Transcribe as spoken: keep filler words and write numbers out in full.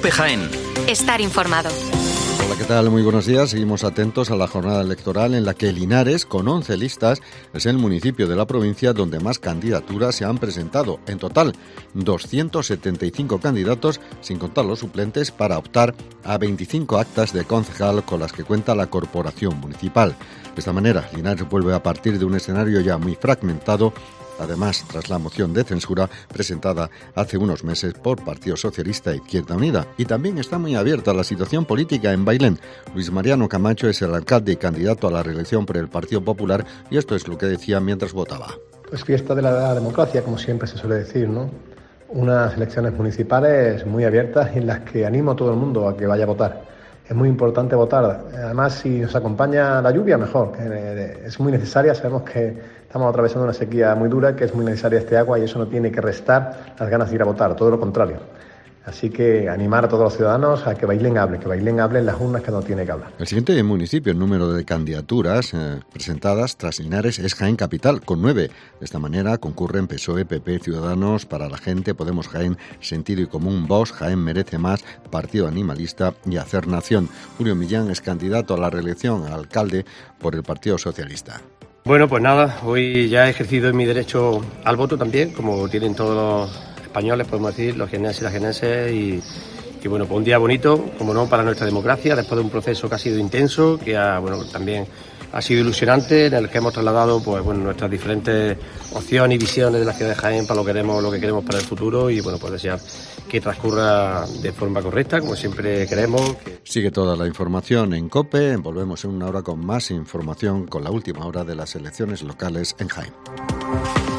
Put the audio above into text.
COPE Jaén. Estar informado. Hola, ¿qué tal? Muy buenos días. Seguimos atentos a la jornada electoral en la que Linares, con once listas, es el municipio de la provincia donde más candidaturas se han presentado. En total, doscientos setenta y cinco candidatos, sin contar los suplentes, para optar a veinticinco actas de concejal con las que cuenta la corporación municipal. De esta manera, Linares vuelve a partir de un escenario ya muy fragmentado, además tras la moción de censura presentada hace unos meses por Partido Socialista e Izquierda Unida. Y también está muy abierta la situación política en Bailén. Luis Mariano Camacho es el alcalde y candidato a la reelección por el Partido Popular, y esto es lo que decía mientras votaba. Pues fiesta de la democracia, como siempre se suele decir, ¿no? Unas elecciones municipales muy abiertas en las que animo a todo el mundo a que vaya a votar. Es muy importante votar. Además, si nos acompaña la lluvia, mejor. Es muy necesaria. Sabemos que estamos atravesando una sequía muy dura, que es muy necesaria este agua, y eso no tiene que restar las ganas de ir a votar, todo lo contrario. Así que animar a todos los ciudadanos a que Bailén hable, que Bailén hable en las urnas que no tiene que hablar. El siguiente municipio en número de candidaturas eh, presentadas tras Linares es Jaén Capital, con nueve. De esta manera concurren P S O E, P P, Ciudadanos, Para la Gente, Podemos Jaén, Sentido y Común, Vox, Jaén Merece Más, Partido Animalista y Hacer Nación. Julio Millán es candidato a la reelección a alcalde por el Partido Socialista. Bueno, pues nada, hoy ya he ejercido mi derecho al voto también, como tienen todos los españoles, podemos decir, los jienenses y las jienenses, y, y bueno, pues un día bonito, como no, para nuestra democracia, después de un proceso que ha sido intenso, que ha, bueno, también ha sido ilusionante, en el que hemos trasladado, pues bueno, nuestras diferentes opciones y visiones de la ciudad de Jaén para lo que queremos, lo que queremos para el futuro, y bueno, pues desear que transcurra de forma correcta, como siempre queremos. Sigue toda la información en COPE. Volvemos en una hora con más información, con la última hora de las elecciones locales en Jaén.